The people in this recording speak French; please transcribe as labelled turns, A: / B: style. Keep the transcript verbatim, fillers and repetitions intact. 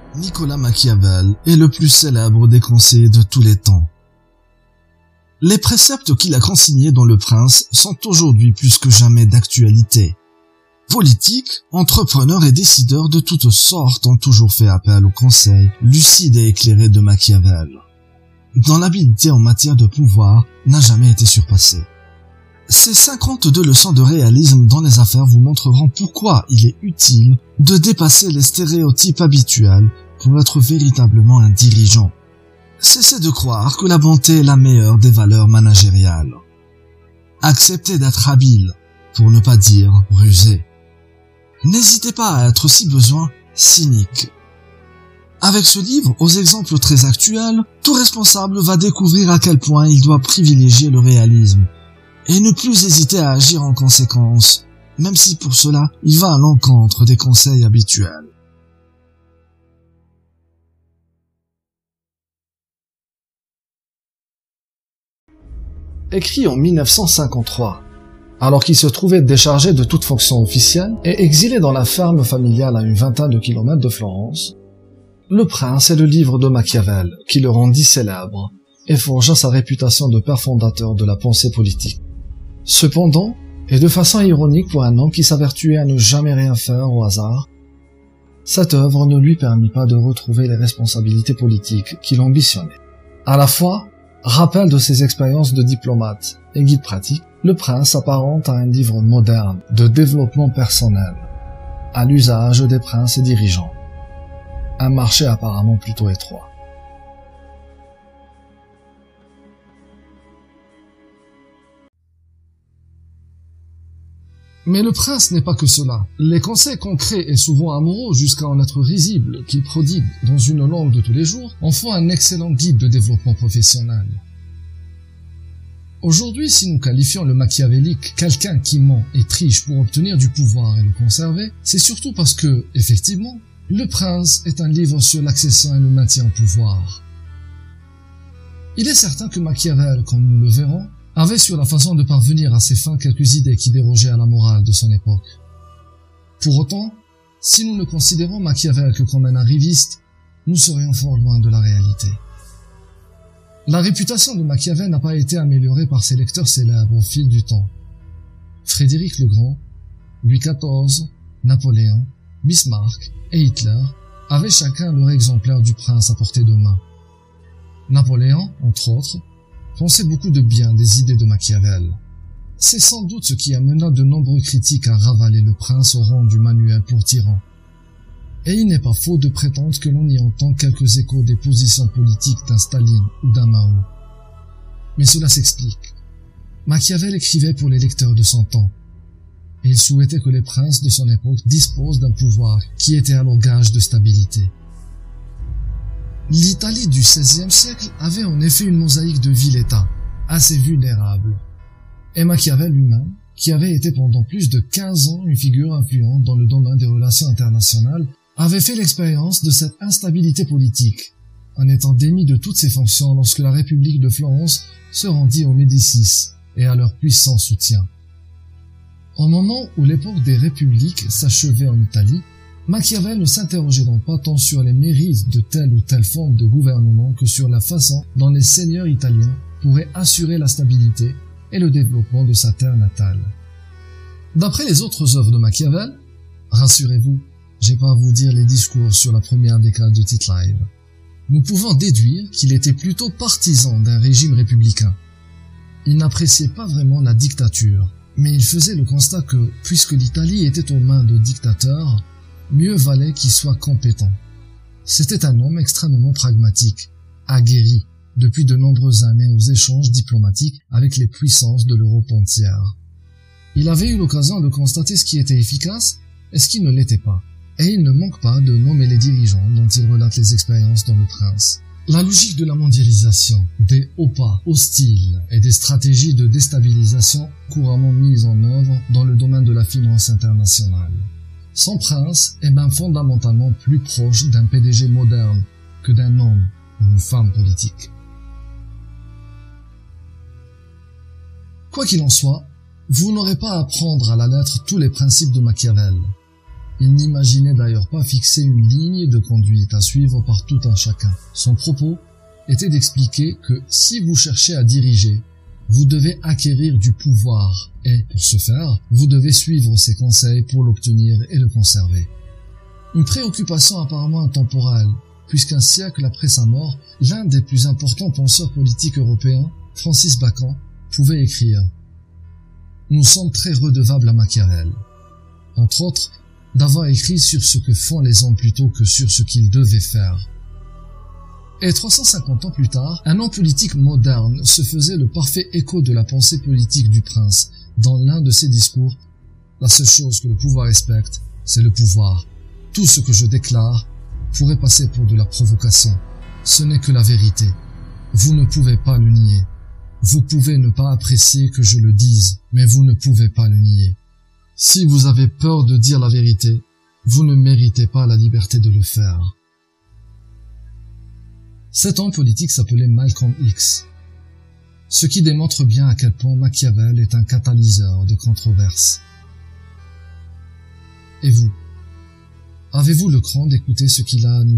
A: Nicolas Machiavel est le plus célèbre des conseillers de tous les temps. Les préceptes qu'il a consignés dans Le Prince sont aujourd'hui plus que jamais d'actualité. Politiques, entrepreneurs et décideurs de toutes sortes ont toujours fait appel aux conseils lucides et éclairés de Machiavel, dont l'habileté en matière de pouvoir n'a jamais été surpassée. Ces cinquante-deux leçons de réalisme dans les affaires vous montreront pourquoi il est utile de dépasser les stéréotypes habituels pour être véritablement un dirigeant. Cessez de croire que la bonté est la meilleure des valeurs managériales. Acceptez d'être habile, pour ne pas dire rusé. N'hésitez pas à être, si besoin, cynique. Avec ce livre, aux exemples très actuels, tout responsable va découvrir à quel point il doit privilégier le réalisme et ne plus hésiter à agir en conséquence, même si pour cela, il va à l'encontre des conseils habituels. Écrit en mille neuf cent cinquante-trois, alors qu'il se trouvait déchargé de toute fonction officielle et exilé dans la ferme familiale à une vingtaine de kilomètres de Florence, Le Prince est le livre de Machiavel qui le rendit célèbre et forgea sa réputation de père fondateur de la pensée politique. Cependant, et de façon ironique pour un homme qui s'avertuait à ne jamais rien faire au hasard, cette œuvre ne lui permit pas de retrouver les responsabilités politiques qu'il ambitionnait. À la fois, rappel de ses expériences de diplomate et guide pratique, Le Prince s'apparente à un livre moderne de développement personnel, à l'usage des princes et dirigeants. Un marché apparemment plutôt étroit. Mais Le Prince n'est pas que cela. Les conseils concrets et souvent amoureux jusqu'à en être risibles qu'il prodigue dans une langue de tous les jours en font un excellent guide de développement professionnel. Aujourd'hui, si nous qualifions le machiavélique quelqu'un qui ment et triche pour obtenir du pouvoir et le conserver, c'est surtout parce que, effectivement, Le Prince est un livre sur l'accession et le maintien au pouvoir. Il est certain que Machiavel, comme nous le verrons, avait sur la façon de parvenir à ses fins quelques idées qui dérogeaient à la morale de son époque. Pour autant, si nous ne considérons Machiavel que comme un arriviste, nous serions fort loin de la réalité. La réputation de Machiavel n'a pas été améliorée par ses lecteurs célèbres au fil du temps. Frédéric le Grand, Louis quatorze, Napoléon, Bismarck et Hitler avaient chacun leur exemplaire du Prince à portée de main. Napoléon, entre autres, pensait beaucoup de bien des idées de Machiavel. C'est sans doute ce qui amena de nombreux critiques à ravaler Le Prince au rang du manuel pour tyran. Et il n'est pas faux de prétendre que l'on y entend quelques échos des positions politiques d'un Staline ou d'un Mao. Mais cela s'explique. Machiavel écrivait pour les lecteurs de son temps, et il souhaitait que les princes de son époque disposent d'un pouvoir qui était alors gage de stabilité. L'Italie du seizième siècle avait en effet une mosaïque de villes-États, assez vulnérable. Et Machiavel lui-même, qui avait été pendant plus de quinze ans une figure influente dans le domaine des relations internationales, avait fait l'expérience de cette instabilité politique, en étant démis de toutes ses fonctions lorsque la République de Florence se rendit aux Médicis et à leur puissant soutien. Au moment où l'époque des républiques s'achevait en Italie, Machiavel ne s'interrogeait donc pas tant sur les mérites de telle ou telle forme de gouvernement que sur la façon dont les seigneurs italiens pourraient assurer la stabilité et le développement de sa terre natale. D'après les autres œuvres de Machiavel, rassurez-vous, j'ai pas à vous dire les discours sur la première décade de Tite-Live, nous pouvons déduire qu'il était plutôt partisan d'un régime républicain. Il n'appréciait pas vraiment la dictature, mais il faisait le constat que, puisque l'Italie était aux mains de dictateurs, mieux valait qu'il soit compétent. C'était un homme extrêmement pragmatique, aguerri depuis de nombreuses années aux échanges diplomatiques avec les puissances de l'Europe entière. Il avait eu l'occasion de constater ce qui était efficace et ce qui ne l'était pas, et il ne manque pas de nommer les dirigeants dont il relate les expériences dans Le Prince. La logique de la mondialisation, des hauts pas hostiles et des stratégies de déstabilisation couramment mises en œuvre dans le domaine de la finance internationale. Son prince est même fondamentalement plus proche d'un P D G moderne que d'un homme ou une femme politique. Quoi qu'il en soit, vous n'aurez pas à prendre à la lettre tous les principes de Machiavel. Il n'imaginait d'ailleurs pas fixer une ligne de conduite à suivre par tout un chacun. Son propos était d'expliquer que si vous cherchez à diriger, vous devez acquérir du pouvoir et, pour ce faire, vous devez suivre ses conseils pour l'obtenir et le conserver. Une préoccupation apparemment intemporelle, puisqu'un siècle après sa mort, l'un des plus importants penseurs politiques européens, Francis Bacon, pouvait écrire « Nous sommes très redevables à Machiavel, entre autres, d'avoir écrit sur ce que font les hommes plutôt que sur ce qu'ils devaient faire. » Et trois cent cinquante ans plus tard, un homme politique moderne se faisait le parfait écho de la pensée politique du prince dans l'un de ses discours. La seule chose que le pouvoir respecte, c'est le pouvoir. Tout ce que je déclare pourrait passer pour de la provocation. Ce n'est que la vérité. Vous ne pouvez pas le nier. Vous pouvez ne pas apprécier que je le dise, mais vous ne pouvez pas le nier. Si vous avez peur de dire la vérité, vous ne méritez pas la liberté de le faire. Cet homme politique s'appelait Malcolm X, ce qui démontre bien à quel point Machiavel est un catalyseur de controverses. Et vous, avez-vous le cran d'écouter ce qu'il a à nous dire ?